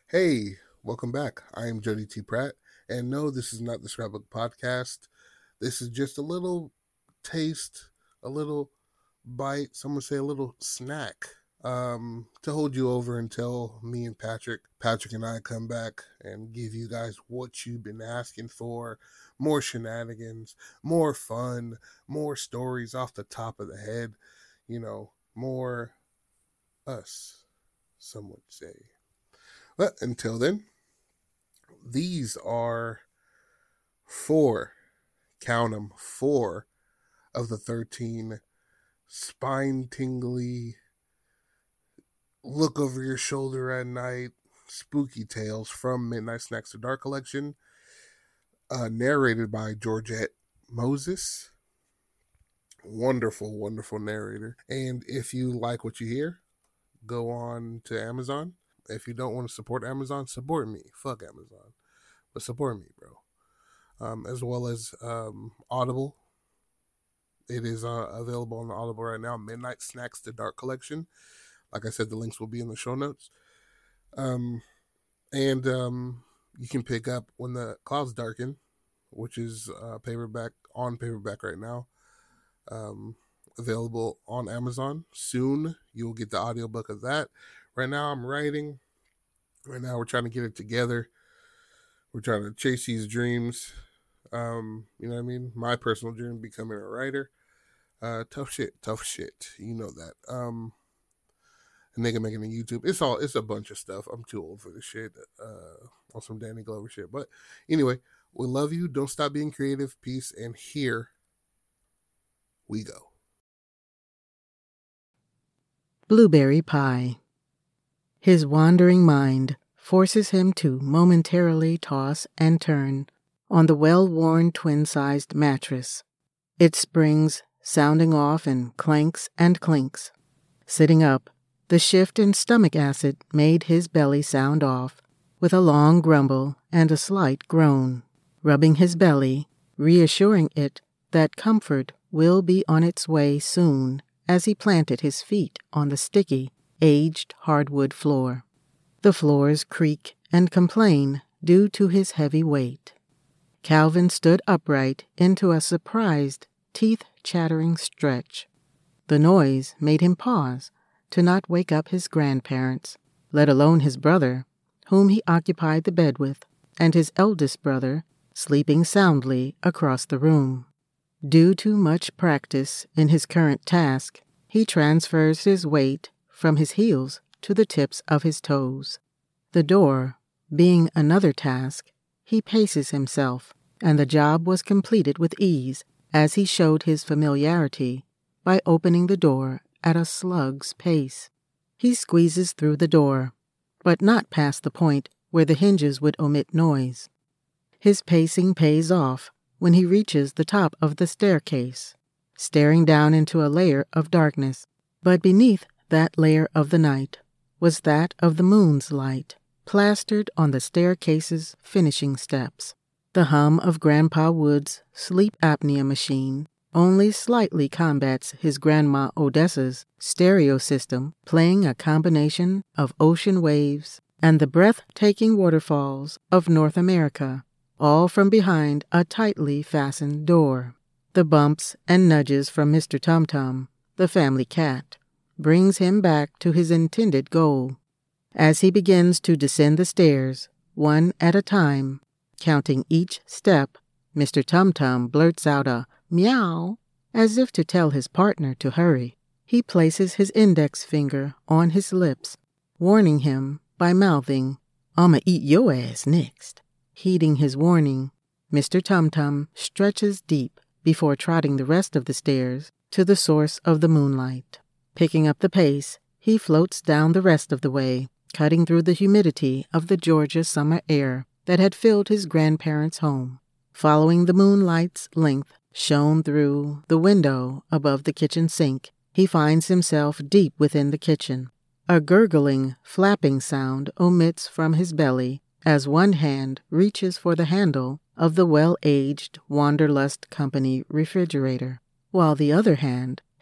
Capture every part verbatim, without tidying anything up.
Hey, welcome back. I am Jody T. Pratt, and no, this is not the Scrapbook Podcast. This is just a little taste, a little bite, some would say a little snack, um, to hold you over until me and Patrick, Patrick and I come back and give you guys what you've been asking for. More shenanigans, more fun, more stories off the top of the head, you know, more us, some would say. But until then, these are four, count them, four of the thirteen spine tingly, look over your shoulder at night, spooky tales from Midnight Snacks to Dark collection, uh, narrated by Georgette Moses. Wonderful, wonderful narrator. And if you like what you hear, go on to Amazon. If you don't want to support Amazon, support me. Fuck Amazon. But support me, bro. Um, as well as um, Audible. It is uh, available on Audible right now. Midnight Snacks to Dark collection. Like I said, the links will be in the show notes. Um, and um, you can pick up When the Clouds Darken, which is uh, paperback on paperback right now. Um, available on Amazon. Soon you'll get the audiobook of that. Right now I'm writing. Right now we're trying to get it together. We're trying to chase these dreams. Um, you know what I mean? My personal dream, becoming a writer. Uh, tough shit, tough shit. You know that. Um, a nigga making a YouTube. It's all, it's a bunch of stuff. I'm too old for this shit. Uh, on some Danny Glover shit. But anyway, we love you. Don't stop being creative. Peace. And here we go. Blueberry Pie. His wandering mind forces him to momentarily toss and turn on the well-worn twin-sized mattress, its springs sounding off in clanks and clinks. Sitting up, the shift in stomach acid made his belly sound off with a long grumble and a slight groan, rubbing his belly, reassuring it that comfort will be on its way soon as he planted his feet on the sticky, aged hardwood floor. The floors creak and complain due to his heavy weight. Calvin stood upright into a surprised, teeth-chattering stretch. The noise made him pause to not wake up his grandparents, let alone his brother, whom he occupied the bed with, and his eldest brother, sleeping soundly across the room. Due to much practice in his current task, he transfers his weight from his heels to the tips of his toes. The door being another task, he paces himself, and the job was completed with ease as he showed his familiarity by opening the door at a slug's pace. He squeezes through the door, but not past the point where the hinges would omit noise. His pacing pays off when he reaches the top of the staircase, staring down into a layer of darkness. But beneath that layer of the night was that of the moon's light, plastered on the staircase's finishing steps. The hum of Grandpa Wood's sleep apnea machine only slightly combats his Grandma Odessa's stereo system, playing a combination of ocean waves and the breathtaking waterfalls of North America, all from behind a tightly fastened door. The bumps and nudges from Mister Tum-Tum, the family cat, brings him back to his intended goal. As he begins to descend the stairs, one at a time, counting each step, Mister Tum-Tum blurts out a meow, as if to tell his partner to hurry. He places his index finger on his lips, warning him by mouthing, "I'ma eat your ass next." Heeding his warning, Mister Tum-Tum stretches deep before trotting the rest of the stairs to the source of the moonlight. Picking up the pace, he floats down the rest of the way, cutting through the humidity of the Georgia summer air that had filled his grandparents' home. Following the moonlight's length shone through the window above the kitchen sink, he finds himself deep within the kitchen. A gurgling, flapping sound omits from his belly as one hand reaches for the handle of the well-aged Wanderlust Company refrigerator, while the other hand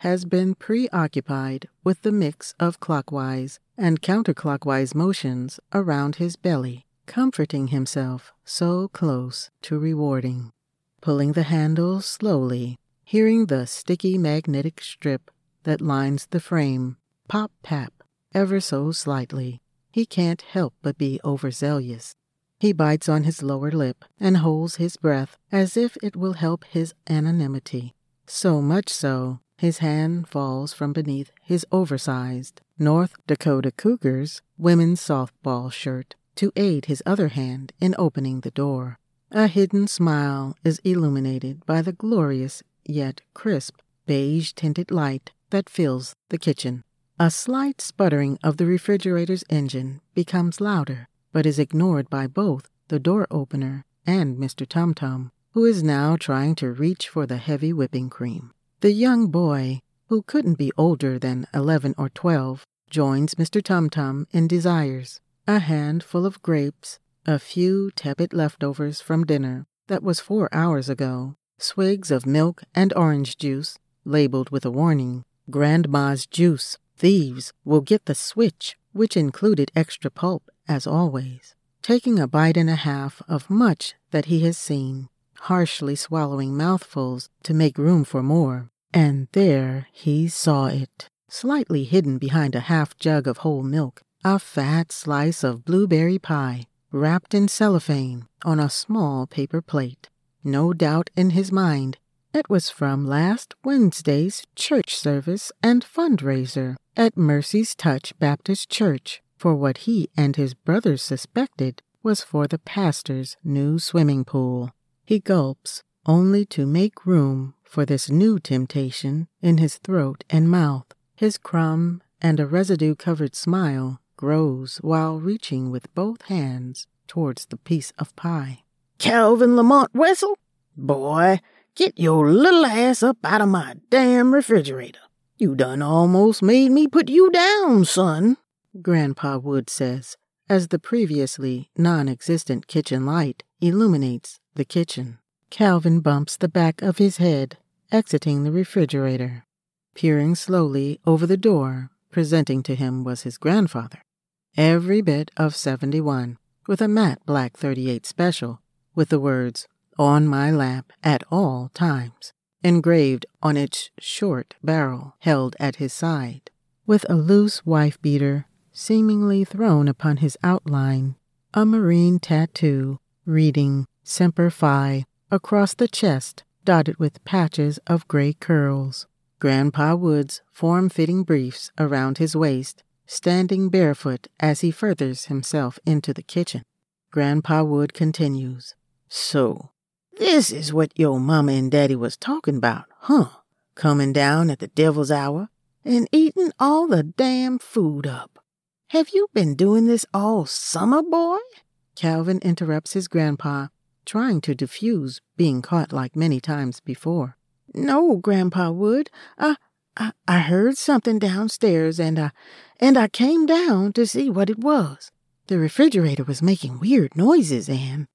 has been preoccupied with the mix of clockwise and counterclockwise motions around his belly, comforting himself so close to rewarding. Pulling the handle slowly, hearing the sticky magnetic strip that lines the frame pop-tap ever so slightly, he can't help but be overzealous. He bites on his lower lip and holds his breath as if it will help his anonymity. So much so, his hand falls from beneath his oversized North Dakota Cougars women's softball shirt to aid his other hand in opening the door. A hidden smile is illuminated by the glorious yet crisp beige-tinted light that fills the kitchen. A slight sputtering of the refrigerator's engine becomes louder, but is ignored by both the door opener and Mister Tum Tum, who is now trying to reach for the heavy whipping cream. The young boy, who couldn't be older than eleven or twelve, joins Mister Tum Tum in desires: a handful of grapes, a few tepid leftovers from dinner that was four hours ago, swigs of milk and orange juice, labeled with a warning, "Grandma's juice. Thieves will get the switch," which included extra pulp, as always. Taking a bite and a half of much that he has seen, harshly swallowing mouthfuls to make room for more, and there he saw it, slightly hidden behind a half jug of whole milk, a fat slice of blueberry pie, wrapped in cellophane on a small paper plate. No doubt in his mind, it was from last Wednesday's church service and fundraiser at Mercy's Touch Baptist Church for what he and his brothers suspected was for the pastor's new swimming pool. He gulps, only to make room for this new temptation in his throat and mouth. His crumb and a residue-covered smile grows while reaching with both hands towards the piece of pie. "Calvin Lamont Wessel? Boy, get your little ass up out of my damn refrigerator. You done almost made me put you down, son," Grandpa Wood says, as the previously non-existent kitchen light illuminates the kitchen. Calvin bumps the back of his head, exiting the refrigerator. Peering slowly over the door, presenting to him was his grandfather, every bit of seventy-one, with a matte black thirty-eight special, with the words, "On my lap at all times," engraved on its short barrel held at his side. With a loose wife-beater seemingly thrown upon his outline, a marine tattoo reading Semper Fi across the chest dotted with patches of gray curls. Grandpa Wood's form-fitting briefs around his waist, standing barefoot as he furthers himself into the kitchen. Grandpa Wood continues, "So, this is what your mama and daddy was talking about, huh? Coming down at the devil's hour and eating all the damn food up. Have you been doing this all summer, boy?" Calvin interrupts his grandpa, trying to diffuse being caught like many times before. "No, Grandpa Wood. I, I, I heard something downstairs, and I, and I came down to see what it was. The refrigerator was making weird noises, and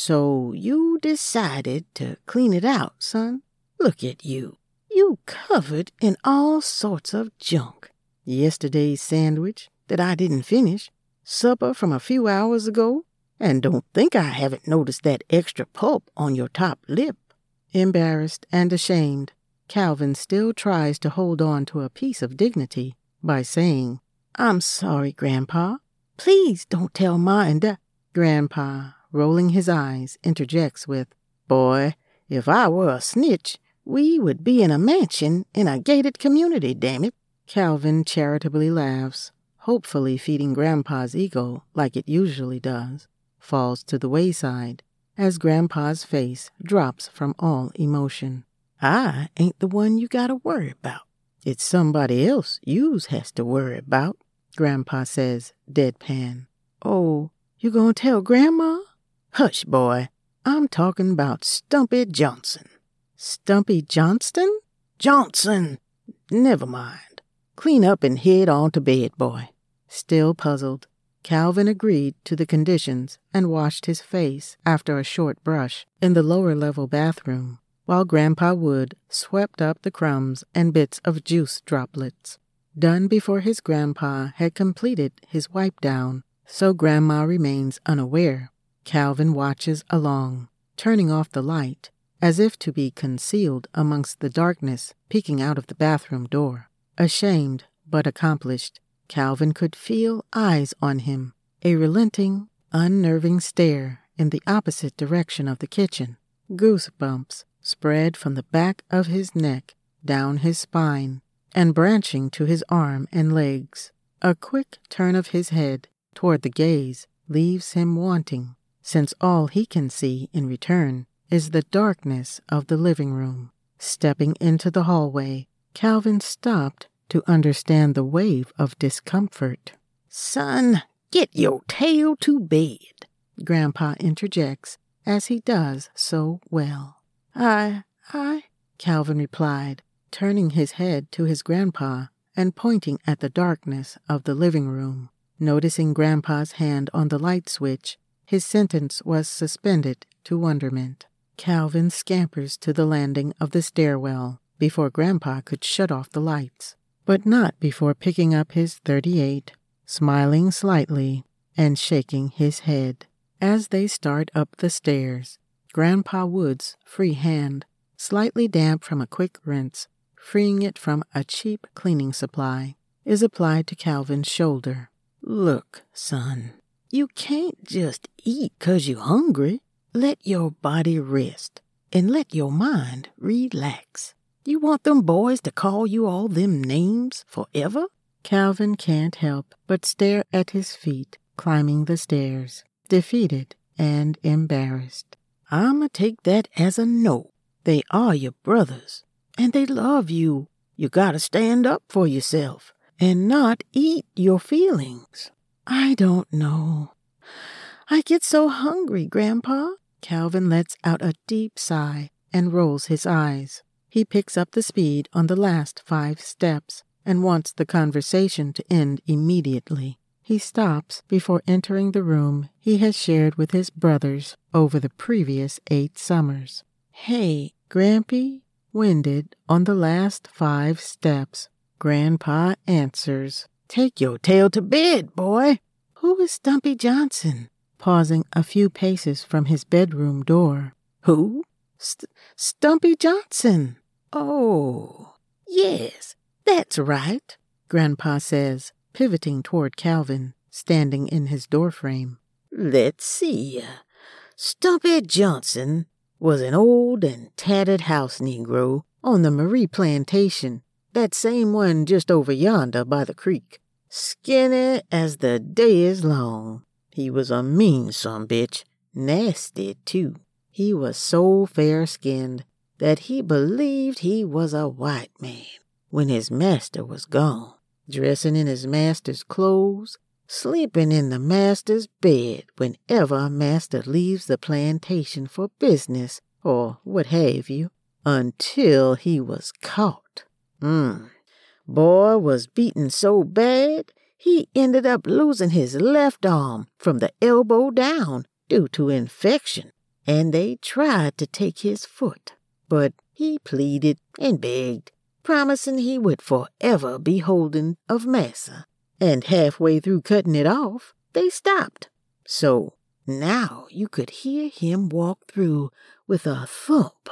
so you decided to clean it out, son. Look at you. You covered in all sorts of junk. Yesterday's sandwich that I didn't finish, supper from a few hours ago, and don't think I haven't noticed that extra pulp on your top lip." Embarrassed and ashamed, Calvin still tries to hold on to a piece of dignity by saying, "I'm sorry, Grandpa. Please don't tell Ma and Dad." Grandpa, rolling his eyes, interjects with, "Boy, if I were a snitch, we would be in a mansion in a gated community, damn it." Calvin charitably laughs, hopefully feeding Grandpa's ego like it usually does, falls to the wayside as Grandpa's face drops from all emotion. "I ain't the one you gotta worry about. It's somebody else yous has to worry about," Grandpa says, deadpan. "Oh, you gonna tell Grandma?" "Hush, boy. I'm talking about Stumpy Johnson." "Stumpy Johnston?" "Johnson. Never mind. Clean up and head on to bed, boy." Still puzzled, Calvin agreed to the conditions and washed his face after a short brush in the lower-level bathroom. while Grandpa Wood swept up the crumbs and bits of juice droplets. Done before his grandpa had completed his wipe down, so Grandma remains unaware. Calvin watches along, turning off the light, as if to be concealed amongst the darkness peeking out of the bathroom door. Ashamed but accomplished, Calvin could feel eyes on him, a relenting, unnerving stare in the opposite direction of the kitchen. Goosebumps spread from the back of his neck down his spine and branching to his arm and legs. A quick turn of his head toward the gaze leaves him wanting, since all he can see in return is the darkness of the living room. Stepping into the hallway, Calvin stopped to understand the wave of discomfort. "Son, get your tail to bed," Grandpa interjects, as he does so well. I, I, Calvin replied, turning his head to his grandpa and pointing at the darkness of the living room. Noticing Grandpa's hand on the light switch, his sentence was suspended to wonderment. Calvin scampers to the landing of the stairwell before Grandpa could shut off the lights, but not before picking up his thirty-eight, smiling slightly and shaking his head. As they start up the stairs, Grandpa Wood's free hand, slightly damp from a quick rinse, freeing it from a cheap cleaning supply, is applied to Calvin's shoulder. "Look, son, you can't just eat 'cause you're hungry. Let your body rest and let your mind relax. You want them boys to call you all them names forever?" Calvin can't help but stare at his feet climbing the stairs, defeated and embarrassed. "I'ma take that as a no. They are your brothers, and they love you. You gotta stand up for yourself and not eat your feelings." "I don't know. I get so hungry, Grandpa." Calvin lets out a deep sigh and rolls his eyes. He picks up the speed on the last five steps and wants the conversation to end immediately. He stops before entering the room he has shared with his brothers over the previous eight summers. "Hey, Grampy," winded on the last five steps. Grandpa answers, "Take your tail to bed, boy." "Who is Stumpy Johnson?" Pausing a few paces from his bedroom door. "Who?" St- Stumpy Johnson." "Oh, yes, that's right," Grandpa says, pivoting toward Calvin, standing in his doorframe. "Let's see. Stumpy Johnson was an old and tattered house Negro on the Marie plantation, that same one just over yonder by the creek. Skinny as the day is long. He was a mean sumbitch, nasty too. He was so fair-skinned that he believed he was a white man when his master was gone, dressing in his master's clothes, sleeping in the master's bed whenever master leaves the plantation for business or what have you, until he was caught. Mm. Boy was beaten so bad he ended up losing his left arm from the elbow down due to infection, and they tried to take his foot, but he pleaded and begged, promising he would forever be holding of massa, and halfway through cutting it off, they stopped. So now you could hear him walk through with a thump,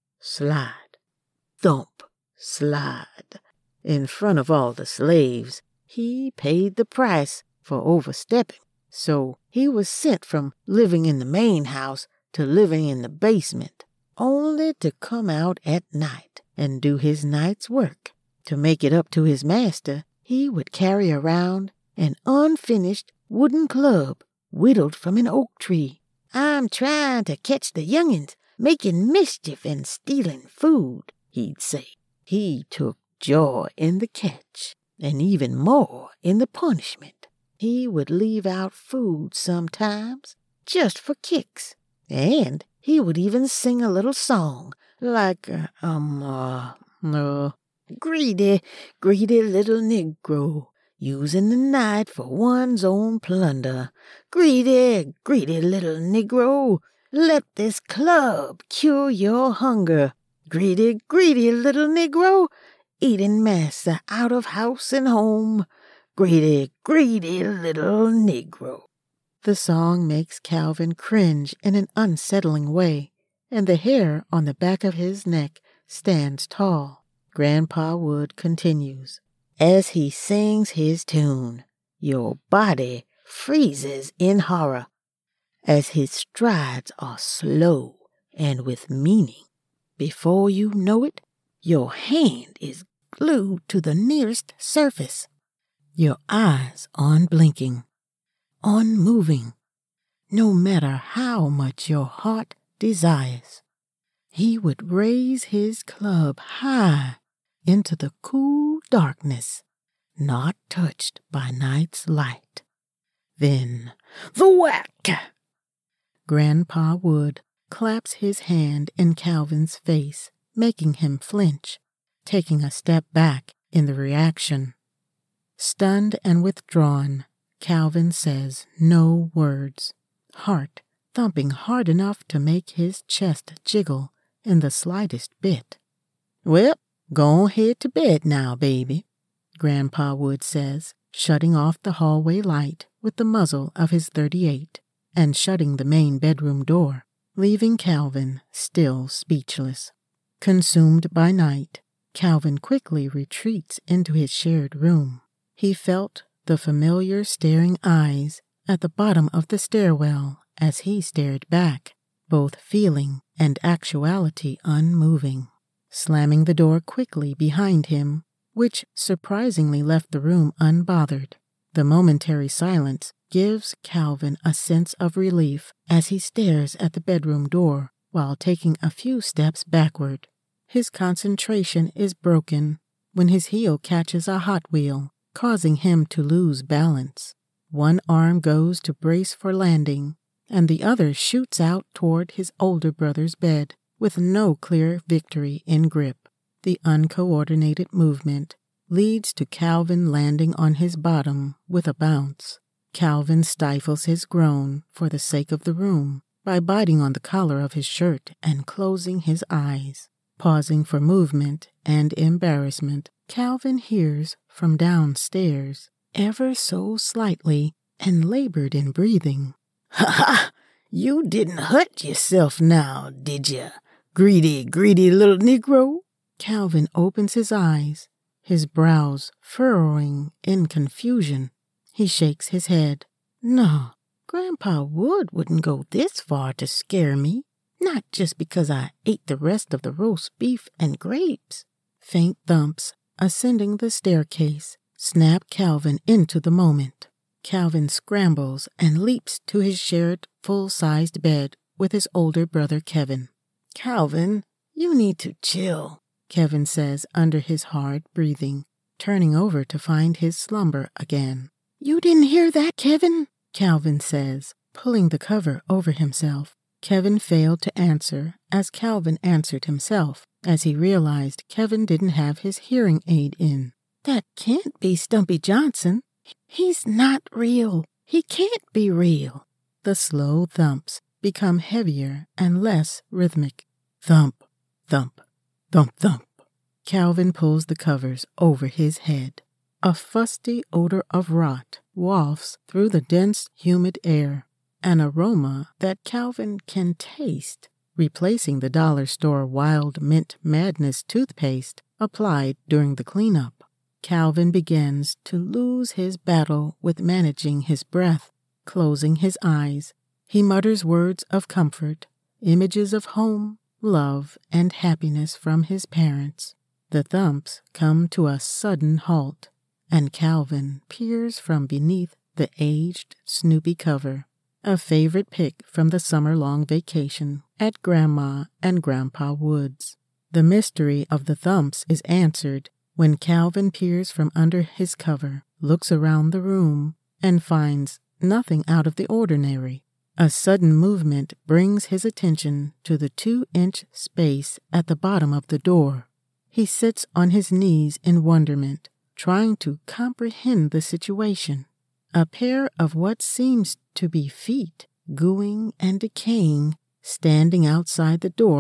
slide, thump, slide, in front of all the slaves. He paid the price for overstepping, so he was sent from living in the main house to living in the basement, only to come out at night and do his night's work. To make it up to his master, he would carry around an unfinished wooden club whittled from an oak tree. "I'm trying to catch the young'uns making mischief and stealing food," he'd say. He took joy in the catch, and even more in the punishment. He would leave out food sometimes, just for kicks, and he would even sing a little song, like, uh, um, uh, uh, greedy, greedy little Negro, using the night for one's own plunder. Greedy, greedy little Negro, let this club cure your hunger. Greedy, greedy little Negro, eating massa out of house and home. Greedy, greedy little Negro. The song makes Calvin cringe in an unsettling way, and the hair on the back of his neck stands tall. Grandpa Wood continues. As he sings his tune, your body freezes in horror, as his strides are slow and with meaning. Before you know it, your hand is glued to the nearest surface, your eyes unblinking, unmoving, no matter how much your heart desires. He would raise his club high into the cool darkness, not touched by night's light. Then, the whack! Grandpa Wood claps his hand in Calvin's face, making him flinch, taking a step back in the reaction. Stunned and withdrawn, Calvin says no words, heart thumping hard enough to make his chest jiggle in the slightest bit. Well, go head to bed now, baby, Grandpa Wood says, shutting off the hallway light with the muzzle of his thirty-eight and shutting the main bedroom door, leaving Calvin still speechless. Consumed by night, Calvin quickly retreats into his shared room. He felt the familiar staring eyes at the bottom of the stairwell as he stared back, both feeling and actuality unmoving. Slamming the door quickly behind him, which surprisingly left the room unbothered, the momentary silence gives Calvin a sense of relief as he stares at the bedroom door while taking a few steps backward. His concentration is broken when his heel catches a Hot Wheel, causing him to lose balance. One arm goes to brace for landing, and the other shoots out toward his older brother's bed with no clear victory in grip. The uncoordinated movement leads to Calvin landing on his bottom with a bounce. Calvin stifles his groan for the sake of the room by biting on the collar of his shirt and closing his eyes. Pausing for movement and embarrassment, Calvin hears from downstairs, ever so slightly and labored in breathing. Ha ha! You didn't hurt yourself now, did ya, greedy, greedy little Negro? Calvin opens his eyes, his brows furrowing in confusion. He shakes his head. No, Grandpa Wood wouldn't go this far to scare me. Not just because I ate the rest of the roast beef and grapes. Faint thumps, ascending the staircase, snap Calvin into the moment. Calvin scrambles and leaps to his shared full-sized bed with his older brother Kevin. Calvin, you need to chill, Kevin says under his hard breathing, turning over to find his slumber again. You didn't hear that, Kevin? Calvin says, pulling the cover over himself. Kevin failed to answer as Calvin answered himself as he realized Kevin didn't have his hearing aid in. That can't be Stumpy Johnson. He's not real. He can't be real. The slow thumps become heavier and less rhythmic. Thump, thump, thump, thump. Calvin pulls the covers over his head. A fusty odor of rot wafts through the dense, humid air. An aroma that Calvin can taste, replacing the dollar store Wild Mint Madness toothpaste applied during the cleanup. Calvin begins to lose his battle with managing his breath. Closing his eyes, he mutters words of comfort, images of home, love, and happiness from his parents. The thumps come to a sudden halt, and Calvin peers from beneath the aged Snoopy cover. A favorite pick from the summer-long vacation at Grandma and Grandpa Wood's. The mystery of the thumps is answered when Calvin peers from under his cover, looks around the room, and finds nothing out of the ordinary. A sudden movement brings his attention to the two-inch space at the bottom of the door. He sits on his knees in wonderment, trying to comprehend the situation. A pair of what seems to be feet, gooing and decaying, standing outside the door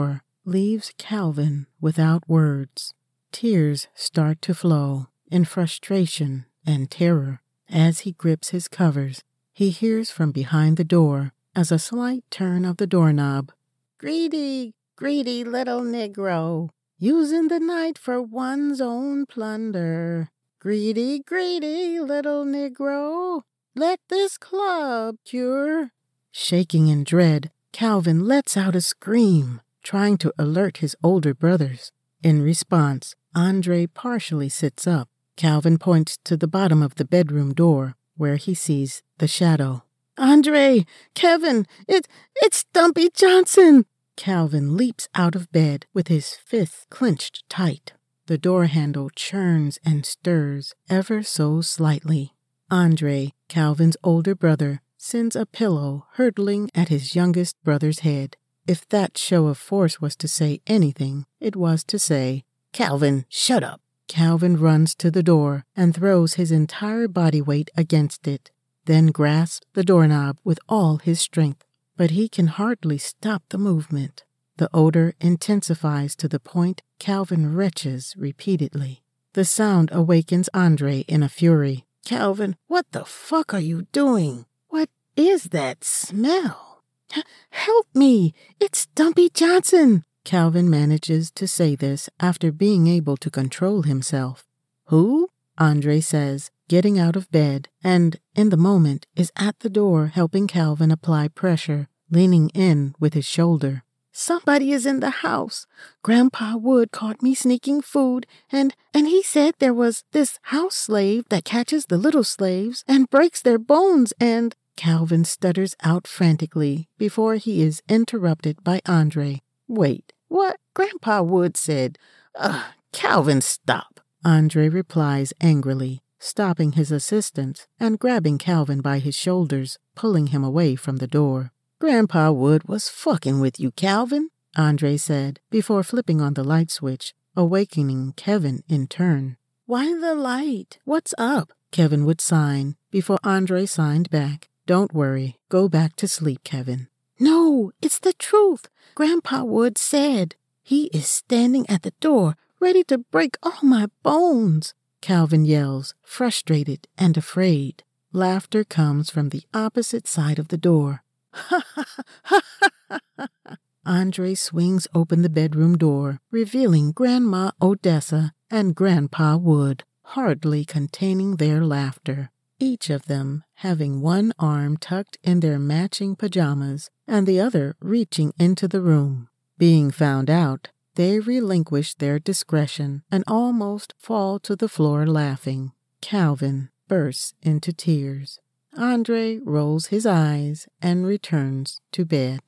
leaves Calvin without words. Tears start to flow in frustration and terror. As he grips his covers, he hears from behind the door, as a slight turn of the doorknob, "Greedy, greedy little Negro, using the night for one's own plunder. Greedy, greedy little Negro, let this club cure." Shaking in dread, Calvin lets out a scream, trying to alert his older brothers. In response, Andre partially sits up. Calvin points to the bottom of the bedroom door, where he sees the shadow. "Andre! Kevin! It, it's Stumpy Johnson!" Calvin leaps out of bed with his fist clenched tight. The door handle churns and stirs ever so slightly. Andre, Calvin's older brother, sends a pillow hurtling at his youngest brother's head. If that show of force was to say anything, it was to say, "Calvin, shut up." Calvin runs to the door and throws his entire body weight against it, then grasps the doorknob with all his strength. But he can hardly stop the movement. The odor intensifies to the point Calvin retches repeatedly. The sound awakens Andre in a fury. "Calvin, what the fuck are you doing? What is that smell? H- help me! It's Stumpy Johnson!" Calvin manages to say this after being able to control himself. "Who?" Andre says, getting out of bed, and, in the moment, is at the door helping Calvin apply pressure, leaning in with his shoulder. "Somebody is in the house. Grandpa Wood caught me sneaking food, and, and he said there was this house slave that catches the little slaves and breaks their bones and—" Calvin stutters out frantically before he is interrupted by Andre. "Wait, what? Grandpa Wood said, Ugh, Calvin, stop." Andre replies angrily, stopping his assistants and grabbing Calvin by his shoulders, pulling him away from the door. "Grandpa Wood was fucking with you, Calvin," Andre said, before flipping on the light switch, awakening Kevin in turn. "Why the light? What's up?" Kevin would sign, before Andre signed back. "Don't worry. Go back to sleep, Kevin." "No, it's the truth. Grandpa Wood said he is standing at the door, ready to break all my bones," Calvin yells, frustrated and afraid. Laughter comes from the opposite side of the door. "Ha ha ha ha ha ha!" Andre swings open the bedroom door, revealing Grandma Odessa and Grandpa Wood, hardly containing their laughter. Each of them having one arm tucked in their matching pajamas and the other reaching into the room. Being found out, they relinquish their discretion and almost fall to the floor laughing. Calvin bursts into tears. Andre rolls his eyes and returns to bed.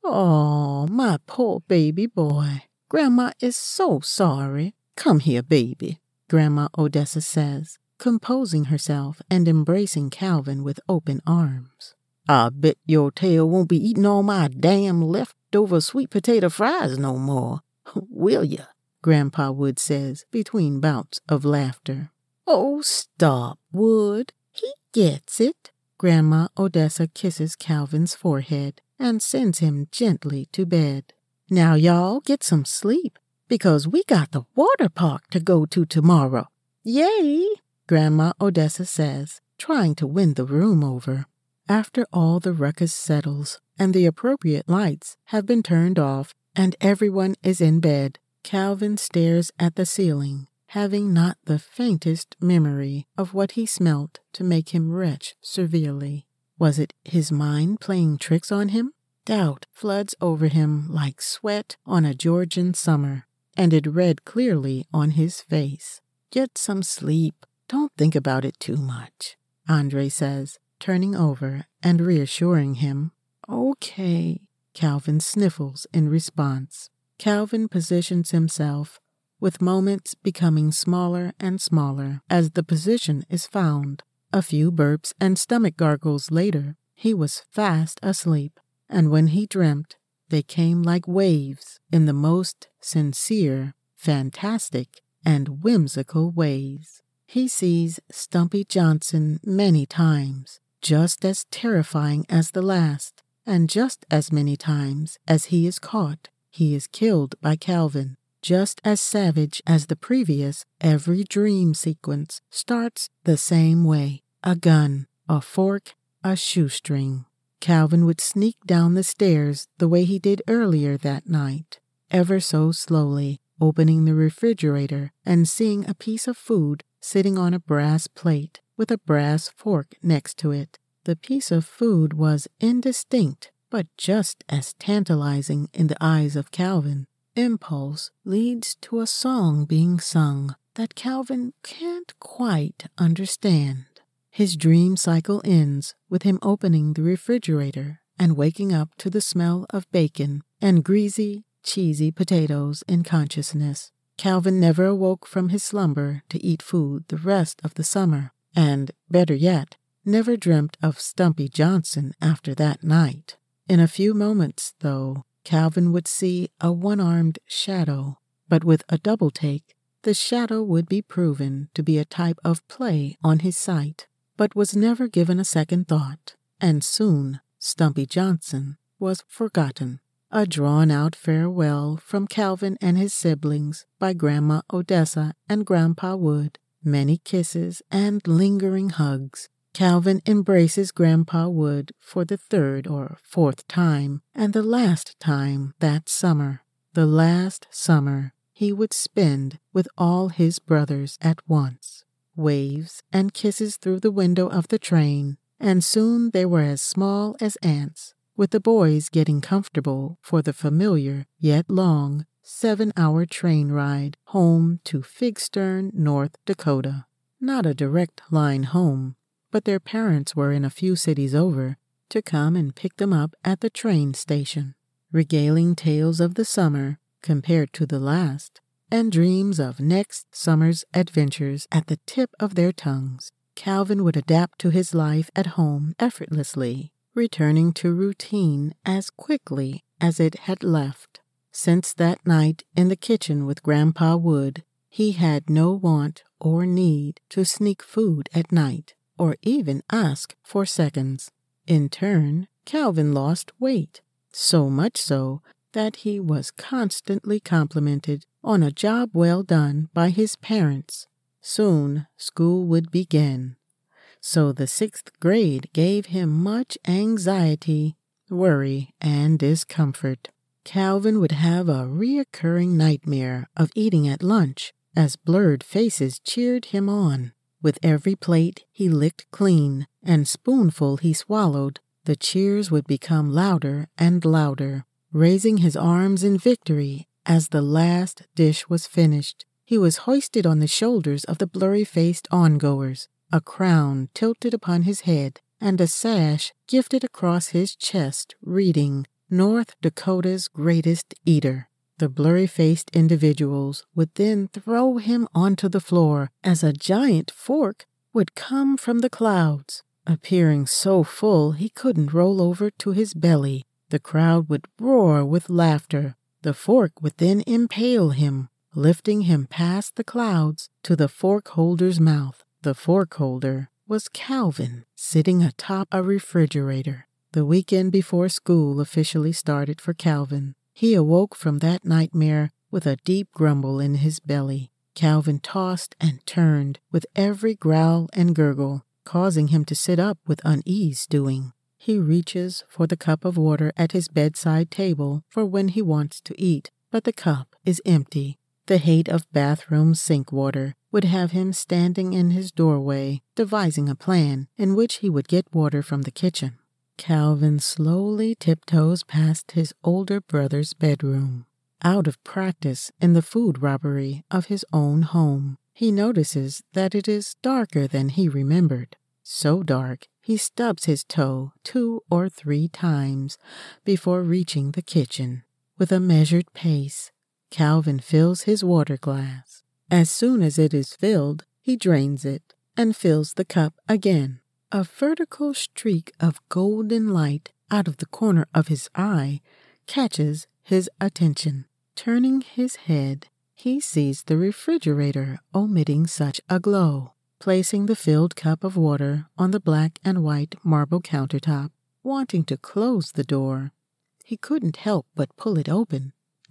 "Oh, my poor baby boy. Grandma is so sorry. Come here, baby," Grandma Odessa says, composing herself and embracing Calvin with open arms. "I bet your tail won't be eating all my damn leftover sweet potato fries no more, will ya?" Grandpa Wood says between bouts of laughter. "Oh, stop, Wood. He gets it." Grandma Odessa kisses Calvin's forehead and sends him gently to bed. "Now y'all get some sleep, because we got the water park to go to tomorrow." "Yay!" Grandma Odessa says, trying to win the room over. After all the ruckus settles and the appropriate lights have been turned off and everyone is in bed, Calvin stares at the ceiling, having not the faintest memory of what he smelt to make him retch severely. Was it his mind playing tricks on him? Doubt floods over him like sweat on a Georgian summer, and it read clearly on his face. "Get some sleep. Don't think about it too much," Andre says, turning over and reassuring him. "Okay." Calvin sniffles in response. Calvin positions himself, with moments becoming smaller and smaller as the position is found. A few burps and stomach gargles later, he was fast asleep, and when he dreamt, they came like waves in the most sincere, fantastic, and whimsical ways. He sees Stumpy Johnson many times, just as terrifying as the last, and just as many times as he is caught, he is killed by Calvin. Just as savage as the previous, every dream sequence starts the same way. A gun, a fork, a shoestring. Calvin would sneak down the stairs the way he did earlier that night, ever so slowly, opening the refrigerator and seeing a piece of food sitting on a brass plate with a brass fork next to it. The piece of food was indistinct, but just as tantalizing in the eyes of Calvin. Impulse leads to a song being sung that Calvin can't quite understand. His dream cycle ends with him opening the refrigerator and waking up to the smell of bacon and greasy, cheesy potatoes in consciousness. Calvin never awoke from his slumber to eat food the rest of the summer, and, better yet, never dreamt of Stumpy Johnson after that night. In a few moments, though, Calvin would see a one-armed shadow, but with a double take, the shadow would be proven to be a type of play on his sight, but was never given a second thought, and soon Stumpy Johnson was forgotten. A drawn-out farewell from Calvin and his siblings by Grandma Odessa and Grandpa Wood, many kisses and lingering hugs. Calvin embraces Grandpa Wood for the third or fourth time, and the last time that summer, the last summer he would spend with all his brothers at once. Waves and kisses through the window of the train, and soon they were as small as ants, with the boys getting comfortable for the familiar yet long seven-hour train ride home to Figstern, North Dakota. Not a direct line home, but their parents were in a few cities over to come and pick them up at the train station, regaling tales of the summer compared to the last, and dreams of next summer's adventures at the tip of their tongues. Calvin would adapt to his life at home effortlessly, returning to routine as quickly as it had left. Since that night in the kitchen with Grandpa Wood, he had no want or need to sneak food at night, or even ask for seconds. In turn, Calvin lost weight, so much so that he was constantly complimented on a job well done by his parents. Soon school would begin, so the sixth grade gave him much anxiety, worry, and discomfort. Calvin would have a reoccurring nightmare of eating at lunch as blurred faces cheered him on. With every plate he licked clean and spoonful he swallowed, the cheers would become louder and louder. Raising his arms in victory as the last dish was finished, he was hoisted on the shoulders of the blurry-faced ongoers, a crown tilted upon his head, and a sash gifted across his chest reading, "North Dakota's Greatest Eater." The blurry-faced individuals would then throw him onto the floor as a giant fork would come from the clouds, appearing so full he couldn't roll over to his belly. The crowd would roar with laughter. The fork would then impale him, lifting him past the clouds to the fork holder's mouth. The fork holder was Calvin, sitting atop a refrigerator. The weekend before school officially started for Calvin, he awoke from that nightmare with a deep grumble in his belly. Calvin tossed and turned with every growl and gurgle, causing him to sit up with unease stewing. He reaches for the cup of water at his bedside table for when he wants to eat, but the cup is empty. The hate of bathroom sink water would have him standing in his doorway, devising a plan in which he would get water from the kitchen. Calvin slowly tiptoes past his older brother's bedroom. Out of practice in the food robbery of his own home, he notices that it is darker than he remembered. So dark, he stubs his toe two or three times before reaching the kitchen. With a measured pace, Calvin fills his water glass. As soon as it is filled, he drains it and fills the cup again. A vertical streak of golden light out of the corner of his eye catches his attention. Turning his head, he sees the refrigerator emitting such a glow. Placing the filled cup of water on the black and white marble countertop, wanting to close the door, he couldn't help but pull it open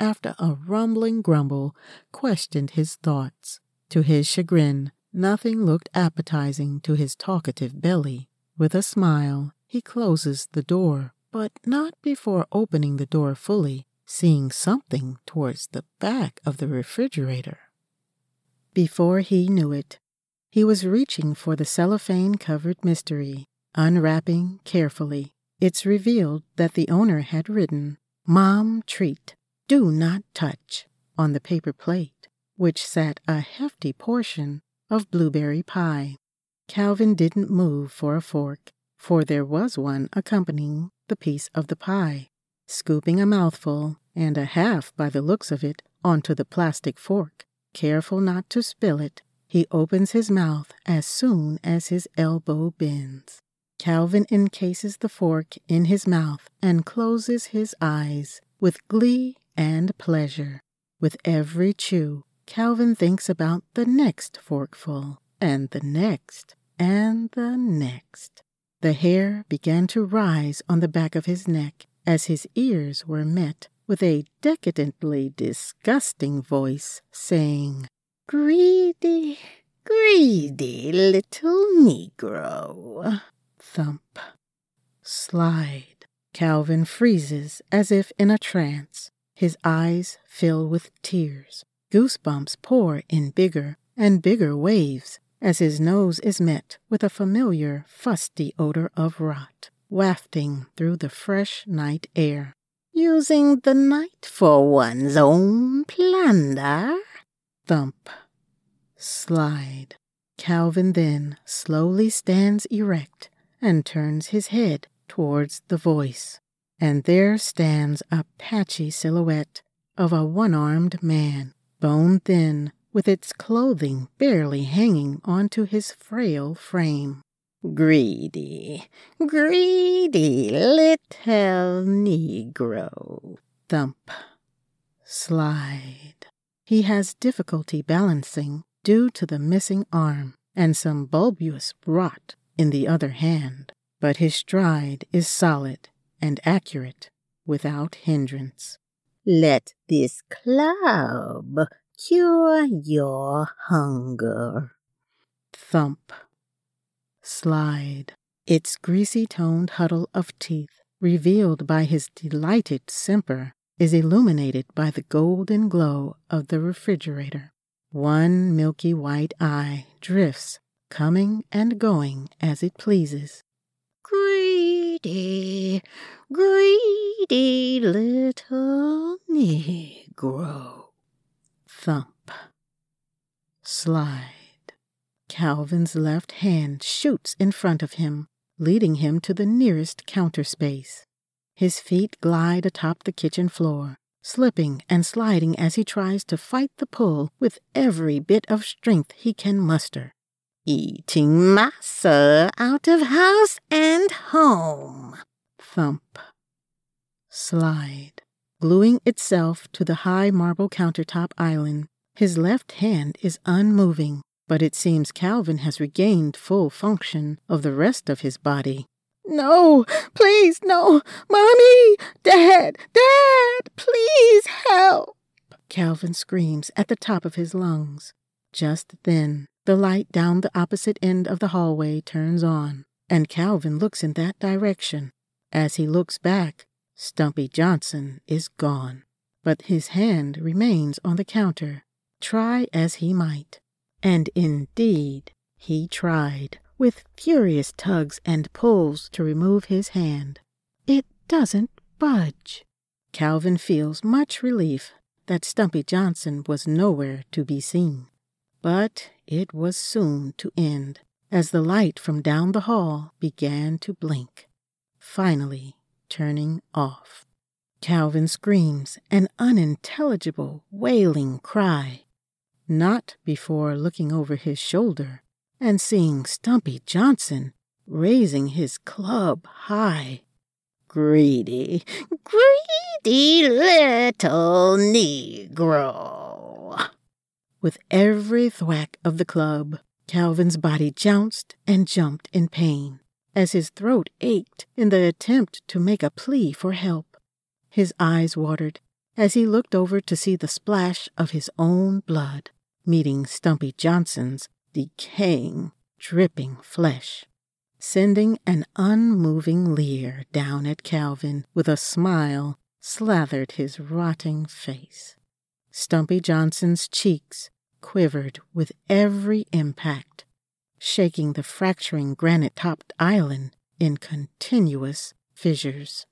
after a rumbling grumble, questioned his thoughts. To his chagrin, nothing looked appetizing to his talkative belly. With a smile, he closes the door, but not before opening the door fully, seeing something towards the back of the refrigerator. Before he knew it, he was reaching for the cellophane-covered mystery. Unwrapping carefully, it's revealed that the owner had written, "Mom treat, do not touch," on the paper plate, which sat a hefty portion of blueberry pie. Calvin didn't move for a fork, for there was one accompanying the piece of the pie. Scooping a mouthful, and a half by the looks of it, onto the plastic fork, careful not to spill it, he opens his mouth as soon as his elbow bends. Calvin encases the fork in his mouth and closes his eyes with glee and pleasure. With every chew, Calvin thinks about the next forkful, and the next, and the next. The hair began to rise on the back of his neck as his ears were met with a decadently disgusting voice saying, "Greedy, greedy little Negro." Thump. Slide. Calvin freezes as if in a trance. His eyes fill with tears. Goosebumps pour in bigger and bigger waves as his nose is met with a familiar, fusty odor of rot, wafting through the fresh night air. "Using the night for one's own plunder." Thump. Slide. Calvin then slowly stands erect and turns his head towards the voice. And there stands a patchy silhouette of a one-armed man, bone-thin, with its clothing barely hanging onto his frail frame. "Greedy, greedy little Negro." Thump. Slide. He has difficulty balancing due to the missing arm and some bulbous rot in the other hand, but his stride is solid and accurate without hindrance. "Let this club cure your hunger." Thump. Slide. Its greasy-toned huddle of teeth, revealed by his delighted simper, is illuminated by the golden glow of the refrigerator. One milky white eye drifts, coming and going as it pleases. "Greedy, greedy little Negro." Thump. Slide. Calvin's left hand shoots in front of him, leading him to the nearest counter space. His feet glide atop the kitchen floor, slipping and sliding as he tries to fight the pull with every bit of strength he can muster. "Eating massa out of house and home." Thump. Slide. Gluing itself to the high marble countertop island, his left hand is unmoving, but it seems Calvin has regained full function of the rest of his body. "No, please, no! Mommy! Dad! Dad! Please help!" Calvin screams at the top of his lungs. Just then, the light down the opposite end of the hallway turns on, and Calvin looks in that direction. As he looks back, Stumpy Johnson is gone, but his hand remains on the counter, try as he might. And indeed, he tried, with furious tugs and pulls to remove his hand. It doesn't budge. Calvin feels much relief that Stumpy Johnson was nowhere to be seen. But it was soon to end, as the light from down the hall began to blink, finally turning off. Calvin screams an unintelligible, wailing cry, not before looking over his shoulder and seeing Stumpy Johnson raising his club high. "Greedy, greedy little Negro." With every thwack of the club, Calvin's body jounced and jumped in pain, as his throat ached in the attempt to make a plea for help. His eyes watered as he looked over to see the splash of his own blood meeting Stumpy Johnson's decaying, dripping flesh, sending an unmoving leer down at Calvin with a smile slathered his rotting face. Stumpy Johnson's cheeks quivered with every impact, shaking the fracturing granite-topped island in continuous fissures.